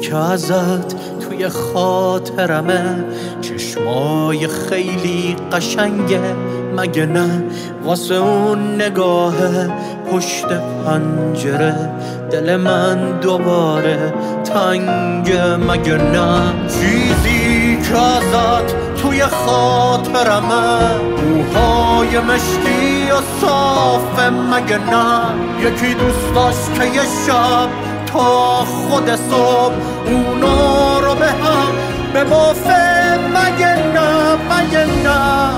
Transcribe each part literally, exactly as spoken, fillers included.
که ازت توی خاطرمه، چشمای خیلی قشنگه مگه نه؟ واسه اون نگاه پشت پنجره دل من دوباره تنگه مگه نه؟ چیزی که ازت توی خاطرمه، موهای مشکی و صافه مگه نه؟ یکی دوست داشت که یه شب تا خود صبح اونا رو به هم ببافه مگه نه؟ مگه نه؟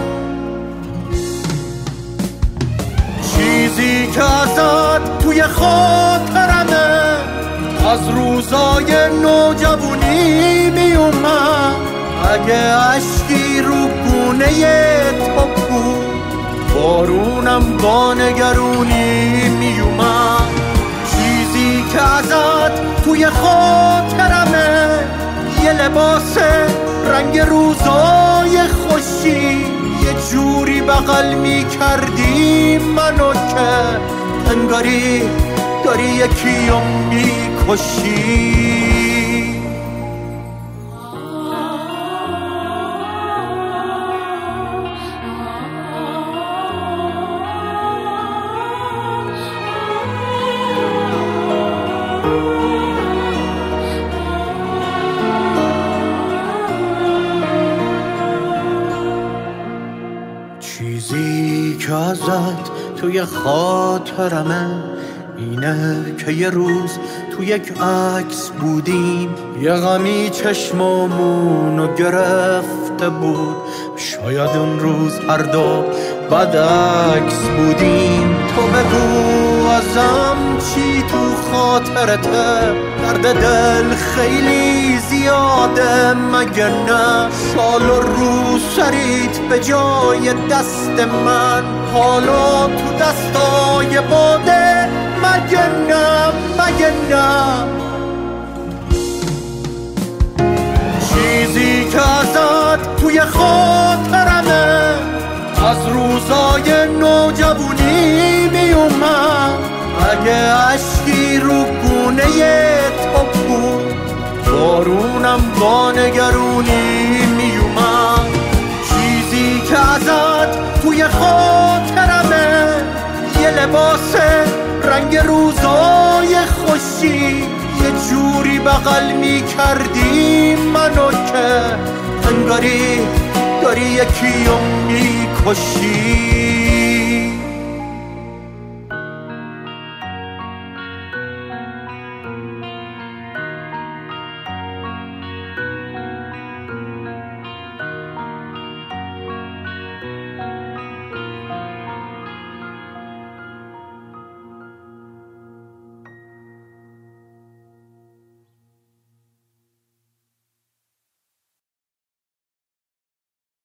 چیزی که ازت توی خاطرمه، از روزای نوجوانی میومد، اگه عشقی رو گونه تو بود بارونم با نگرونی میومد. چیزی که ازت توی خاطرمه، یه لباس رنگ روزای خوشی، یه جوری بغل میکردی منو که انگاری داری یکیو میکشی. چیزی که ازت توی خاطرمه اینه که یه روز تو یک عکس بودیم، یه غمی چشمامونو گرفته بود، شاید اون روز هر دو بد عکس بودیم. تو بگو ازم چی تو خاطرته، درد دل خیلی زیاده مگه نه؟ شال و رو سریت به جای دست من، حالا تو دستای باده مگه نه؟ مگه نه؟ چیزی که ازت توی خاطرمه، از روزای نوجوانی میومد، اگه عشقی رو گونه تو بود بارونم با نگرونی میومد. چیزی که ازت توی خاطرمه، یه لباس رنگ روزای خوشی، یه جوری بغل میکردی منو که انگاری داری یکیو میکشی.